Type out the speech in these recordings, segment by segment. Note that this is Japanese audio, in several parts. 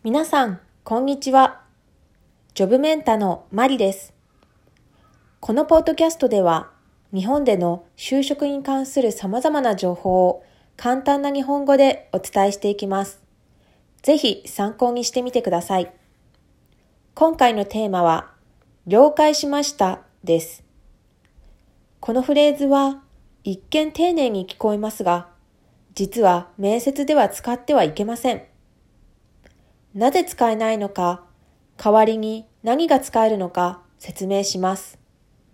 皆さん、こんにちは。ジョブメンタのマリです。このポッドキャストでは、日本での就職に関する様々な情報を簡単な日本語でお伝えしていきます。ぜひ参考にしてみてください。今回のテーマは、了解しましたです。このフレーズは一見丁寧に聞こえますが、実は面接では使ってはいけません。なぜ使えないのか、代わりに何が使えるのか説明します。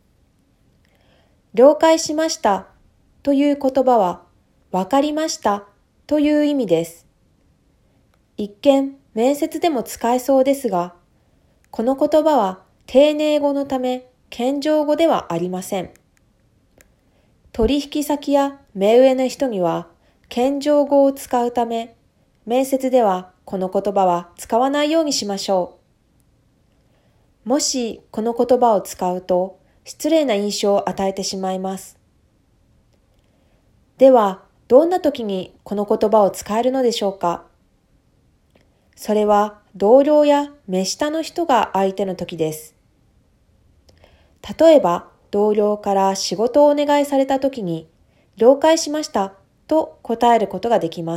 了解しましたという言葉は、わかりましたという意味です。一見面接でも使えそうですが、この言葉は丁寧語のため謙譲語ではありません。取引先や目上の人には謙譲語を使うため、面接ではこの言葉は使わないようにしましょう。もしこの言葉を使うと失礼な印象を与えてしまいます。では、どんな時にこの言葉を使えるのでしょうか？それは同僚や目下の人が相手の時です。例えば、同僚から仕事をお願いされた時に、了解しましたと答えることができます。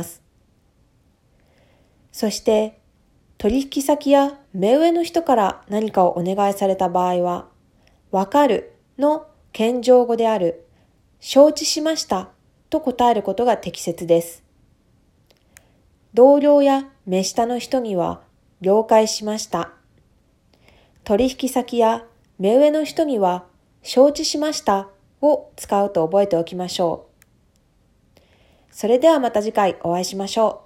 そして、取引先や目上の人から何かをお願いされた場合は、わかるの謙譲語である、承知しましたと答えることが適切です。同僚や目下の人には、了解しました。取引先や目上の人には、承知しましたを使うと覚えておきましょう。それではまた次回お会いしましょう。